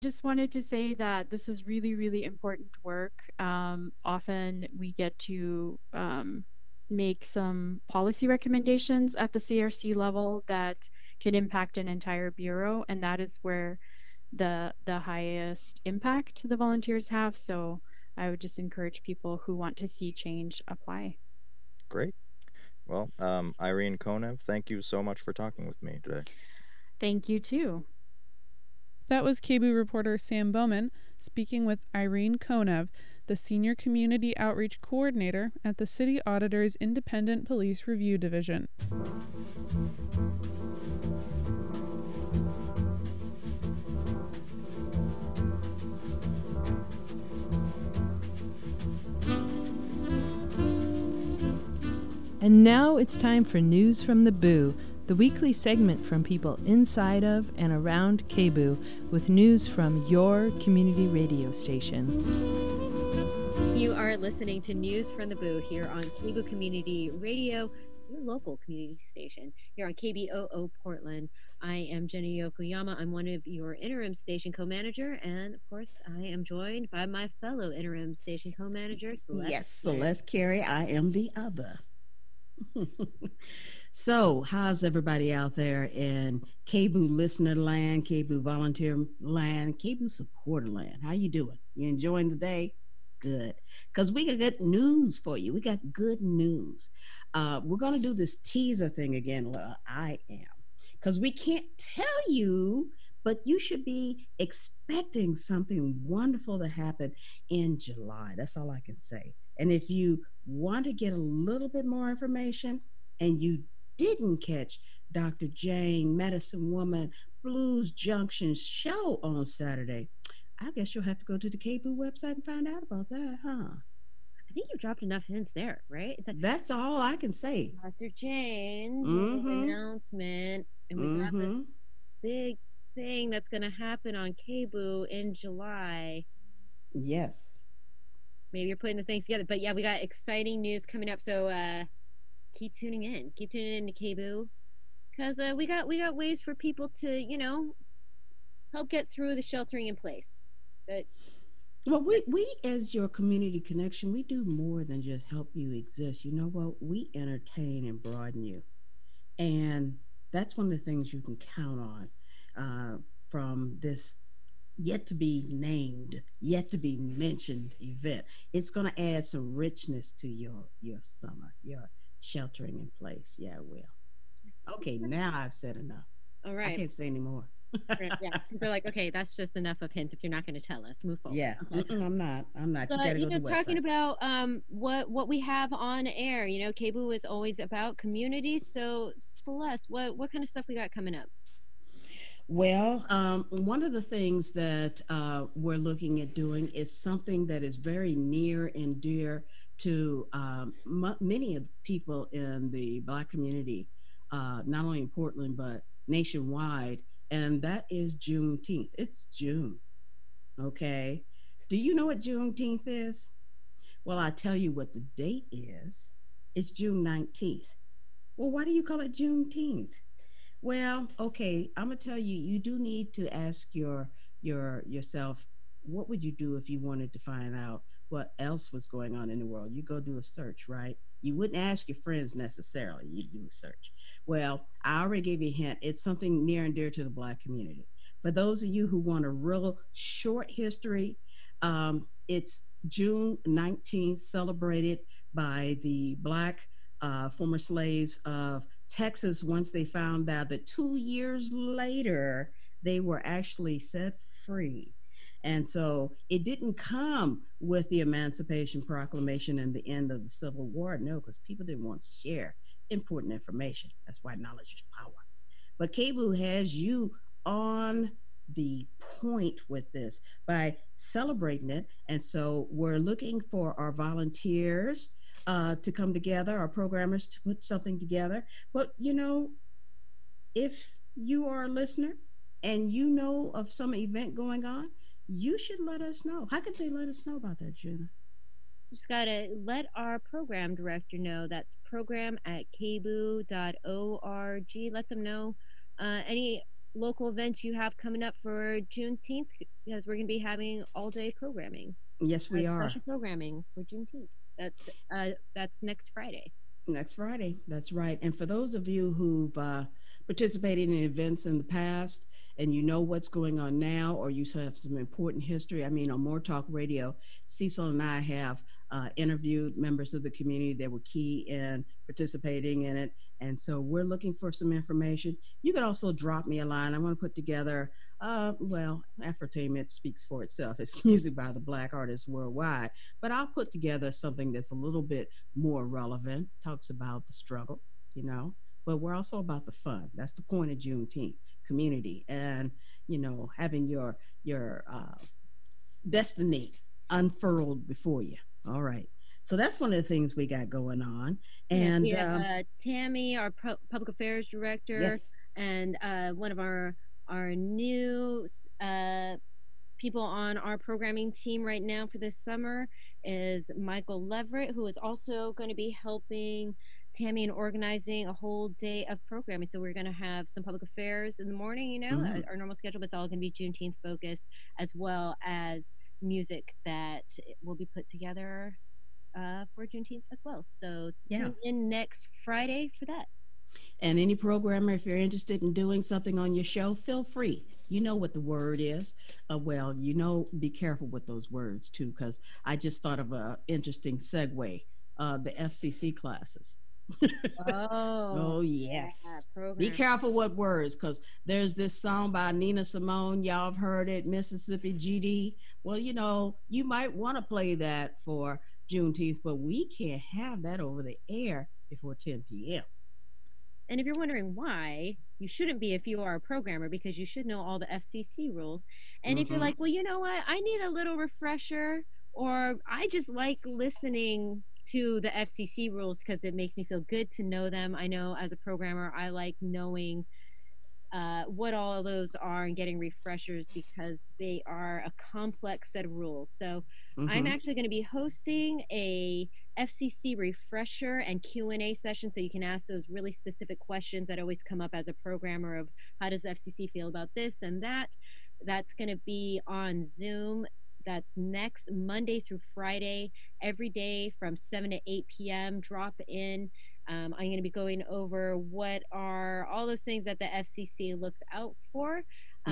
Just wanted to say that this is really, really important work. Often we get to make some policy recommendations at the CRC level that can impact an entire bureau, and that is where the highest impact the volunteers have. So I would just encourage people who want to see change apply. Great. Well, Irene Konev, thank you so much for talking with me today. Thank you too. That was KBOO reporter Sam Bowman speaking with Irene Konev, the Senior Community Outreach Coordinator at the City Auditor's Independent Police Review Division. And now it's time for News from the Boo, the weekly segment from people inside of and around KBOO with news from your community radio station. You are listening to News from the Boo here on KBOO Community Radio, your local community station here on KBOO Portland. I am Jenny Yokoyama. I'm one of your interim station co-manager, and of course, I am joined by my fellow interim station co-manager, Celeste. Yes, Celeste Carey. I am the other. So, how's everybody out there in KBOO listener land, KBOO volunteer land, KBOO supporter land? How you doing? You enjoying the day? Good, because we got good news for you. We got good news. We're going to do this teaser thing again. I am, because we can't tell you, but you should be expecting something wonderful to happen in July. That's all I can say. And if you want to get a little bit more information and you didn't catch Dr. Jane, Medicine Woman, Blues Junction show on Saturday, I guess you'll have to go to the KBOO website and find out about that, huh? I think you've dropped enough hints there, right? That's all I can say. Dr. Jane Mm-hmm. announcement, and we got this big thing that's going to happen on KBOO in July. Yes. Maybe you're putting the things together, but yeah, we got exciting news coming up. So keep tuning in. Keep tuning in to KBOO, because we got ways for people to help get through the sheltering in place. But well, we as your community connection, we do more than just help you exist. You know what? We entertain and broaden you, and that's one of the things you can count on from this yet to be named, yet to be mentioned event. It's going to add some richness to your summer, your sheltering in place. Yeah, it will. Okay, now I've said enough. All right. I can't say anymore. Yeah, they're like, okay, that's just enough of hints. If you're not going to tell us, move forward. Yeah, I'm not. But, you got to go to the talking website. about what we have on air. KBOO is always about community. So Celeste, what kind of stuff we got coming up? Well, one of the things that we're looking at doing is something that is very near and dear to many of the people in the Black community, not only in Portland, but nationwide, and that is Juneteenth. It's June, okay? Do you know what Juneteenth is? Well, I tell you what the date is. It's June 19th. Well, why do you call it Juneteenth? Well, okay, I'm gonna tell you, you do need to ask yourself, what would you do if you wanted to find out what else was going on in the world? You go do a search, right? You wouldn't ask your friends necessarily, you do a search. Well, I already gave you a hint. It's something near and dear to the Black community. For those of you who want a real short history, it's June 19th, celebrated by the Black former slaves of Texas once they found out that 2 years later they were actually set free. And so it didn't come with the Emancipation Proclamation and the end of the Civil War. No, because people didn't want to share important information. That's why knowledge is power. But KBOO has you on the point with this by celebrating it. And so we're looking for our volunteers to come together, our programmers to put something together. But, if you are a listener and you know of some event going on, you should let us know. How could they let us know about that, Jenna? Just gotta let our program director know. That's program at kboo.org. Let them know any local events you have coming up for Juneteenth, because we're going to be having all day programming. Yes, we are. Special programming for Juneteenth. That's next Friday. Next Friday. That's right. And for those of you who've participated in events in the past and you know what's going on now, or you have some important history, I mean, on More Talk Radio, Cecil and I have interviewed members of the community that were key in participating in it. And so we're looking for some information. You can also drop me a line. I want to put together, Afrotainment speaks for itself. It's music by the Black artists worldwide. But I'll put together something that's a little bit more relevant, talks about the struggle, you know, but we're also about the fun. That's the point of Juneteenth, community, and, you know, having your destiny unfurled before you. All right. So that's one of the things we got going on. And we have Tammy, our public affairs director, yes. and one of our new people on our programming team right now for this summer is Michael Leverett, who is also going to be helping Tammy in organizing a whole day of programming. So we're going to have some public affairs in the morning, you know, our normal schedule, but it's all going to be Juneteenth focused, as well as music that will be put together for Juneteenth as well. So tune in next Friday for that. And any programmer, if you're interested in doing something on your show, feel free. You know what the word is. Be careful with those words too, because I just thought of an interesting segue. The FCC classes. Oh yes. Be careful what words, because there's this song by Nina Simone. Y'all have heard it, Mississippi GD. Well, you know, you might want to play that for Juneteenth, but we can't have that over the air before 10 p.m. And if you're wondering why, you shouldn't be if you are a programmer, because you should know all the FCC rules. And if you're like, well, you know what, I need a little refresher, or I just like listening to the FCC rules because it makes me feel good to know them. I know as a programmer, I like knowing what all of those are and getting refreshers, because they are a complex set of rules. So I'm actually going to be hosting a FCC refresher and Q&A session, so you can ask those really specific questions that always come up as a programmer of how does the FCC feel about this and that. That's going to be on Zoom. That's next Monday through Friday, every day from 7 to 8 p.m. Drop in. I'm going to be going over what are all those things that the FCC looks out for.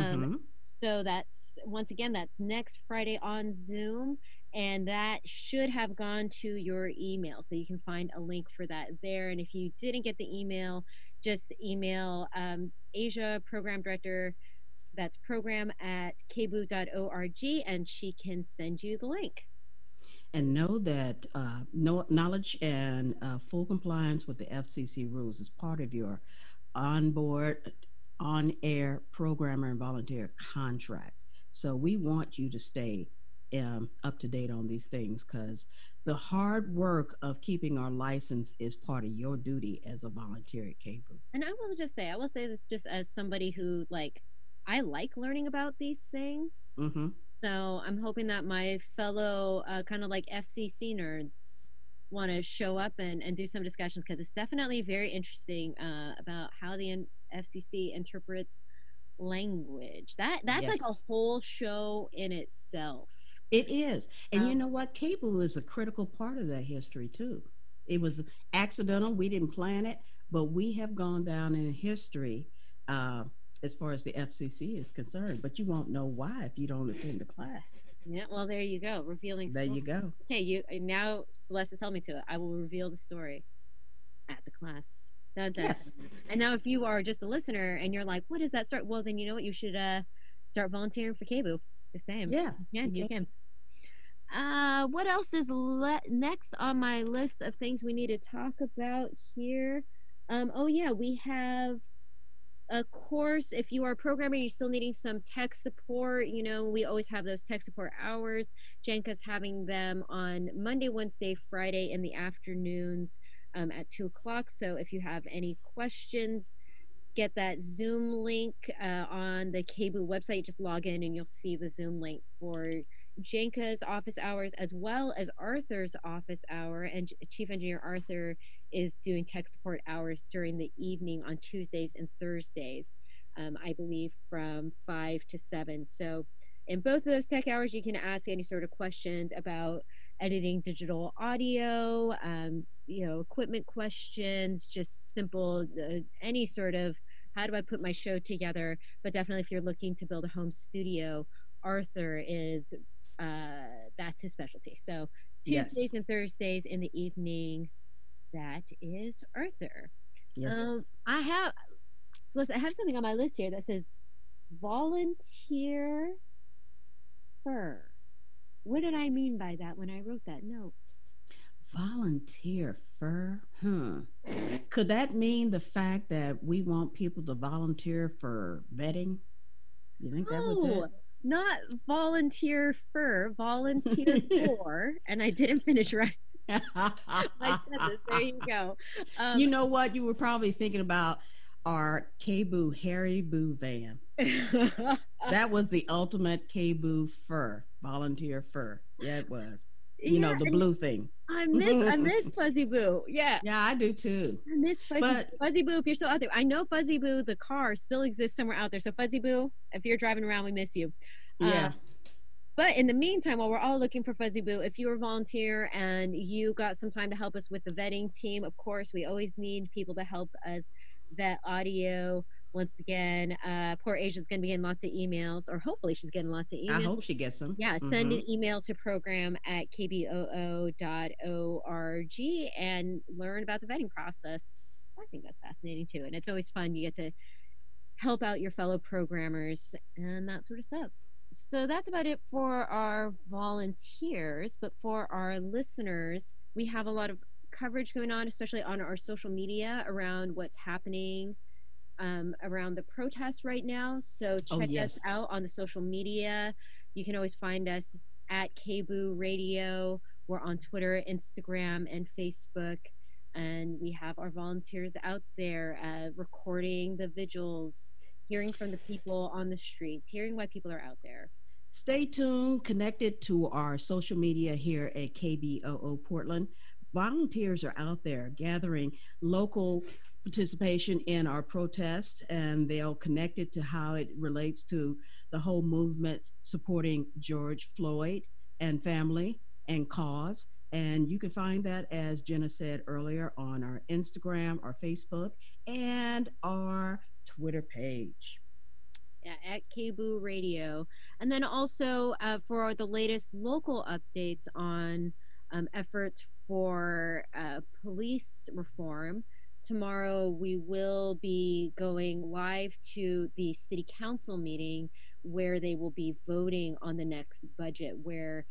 So that's, once again, that's next Friday on Zoom, and that should have gone to your email. So you can find a link for that there. And if you didn't get the email, just email Asia, program director. That's program@kbu.org, and she can send you the link. And know that knowledge and full compliance with the FCC rules is part of your onboard, on-air programmer and volunteer contract. So we want you to stay up to date on these things, because the hard work of keeping our license is part of your duty as a volunteer at KBOO. And I will say this just as somebody who, like, I like learning about these things. So I'm hoping that my fellow kind of like FCC nerds want to show up and do some discussions, because it's definitely very interesting about how the FCC interprets language. That's like a whole show in itself. It is. And you know what? KBOO is a critical part of that history too. It was accidental. We didn't plan it, but we have gone down in history as far as the FCC is concerned. But you won't know why if you don't attend the class. Yeah, well, there you go. Revealing there story. You go. Okay, now Celeste tell me to. I will reveal the story at the class. Dun, dun. Yes. And now if you are just a listener and you're like, what is that start? Well, then you know what? You should start volunteering for KBOO. Just saying. Yeah. Yeah, you can. What else is next on my list of things we need to talk about here? We have a course. If you are a programmer, you're still needing some tech support. You know, we always have those tech support hours. Jenka's having them on Monday, Wednesday, Friday in the afternoons at 2:00. So if you have any questions, get that Zoom link on the KBOO website. Just log in and you'll see the Zoom link for Jenka's office hours, as well as Arthur's office hour. And Chief Engineer Arthur is doing tech support hours during the evening on Tuesdays and Thursdays. I believe from 5 to 7. So in both of those tech hours, you can ask any sort of questions about editing digital audio, equipment questions, just simple, any sort of how do I put my show together. But definitely, if you're looking to build a home studio, Arthur is that's his specialty. So Tuesdays and Thursdays in the evening, that is Arthur. Yes. I have something on my list here that says volunteer fur. What did I mean by that when I wrote that note? Volunteer fur? Could that mean the fact that we want people to volunteer for vetting? You think that was it? Not volunteer fur, volunteer for, and I didn't finish right. My goodness, there you go. You know what? You were probably thinking about our KBOO Harry Boo van. That was the ultimate KBOO fur, volunteer fur. Yeah, it was. You know, the blue thing. I miss Fuzzy Boo. Yeah. Yeah, I do too. I miss Fuzzy Boo. If you're still out there, I know Fuzzy Boo, the car, still exists somewhere out there. So Fuzzy Boo, if you're driving around, we miss you. Yeah. But in the meantime, while we're all looking for Fuzzy Boo, if you're a volunteer and you got some time to help us with the vetting team, of course, we always need people to help us vet audio. Once again, poor Asia's going to be getting lots of emails, or hopefully she's getting lots of emails. I hope she gets them. Yeah, send an email to program@kboo.org and learn about the vetting process. So I think that's fascinating too. And it's always fun. You get to help out your fellow programmers and that sort of stuff. So that's about it for our volunteers. But for our listeners, we have a lot of coverage going on, especially on our social media around what's happening around the protests right now. So check us out on the social media. You can always find us at KBOO Radio. We're on Twitter, Instagram, and Facebook. And we have our volunteers out there recording the vigils, hearing from the people on the streets, hearing why people are out there. Stay tuned, connected to our social media here at KBOO Portland. Volunteers are out there gathering local participation in our protest, and they'll connect it to how it relates to the whole movement supporting George Floyd and family and cause. And you can find that, as Jenna said earlier, on our Instagram, our Facebook, and our Twitter page. Yeah, at KBOO Radio. And then also for the latest local updates on efforts for police reform, tomorrow we will be going live to the city council meeting where they will be voting on the next budget, where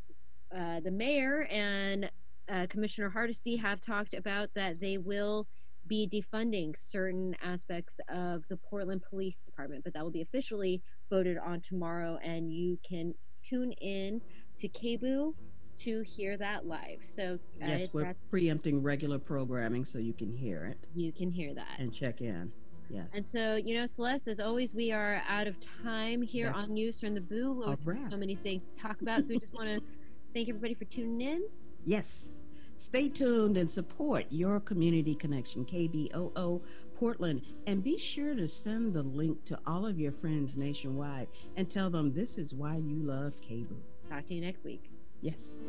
the mayor and Commissioner Hardesty have talked about that they will be defunding certain aspects of the Portland Police Department, but that will be officially voted on tomorrow, and you can tune in to KBOO to hear that live. So yes, we're preempting regular programming so you can hear it. You can hear that. And check in. Yes. And so, Celeste, as always, we are out of time here on News from the Boo. We always have so many things to talk about, so we just want to thank everybody for tuning in. Yes. Stay tuned and support your community connection, KBOO Portland. And be sure to send the link to all of your friends nationwide and tell them this is why you love KBOO. Talk to you next week. Yes.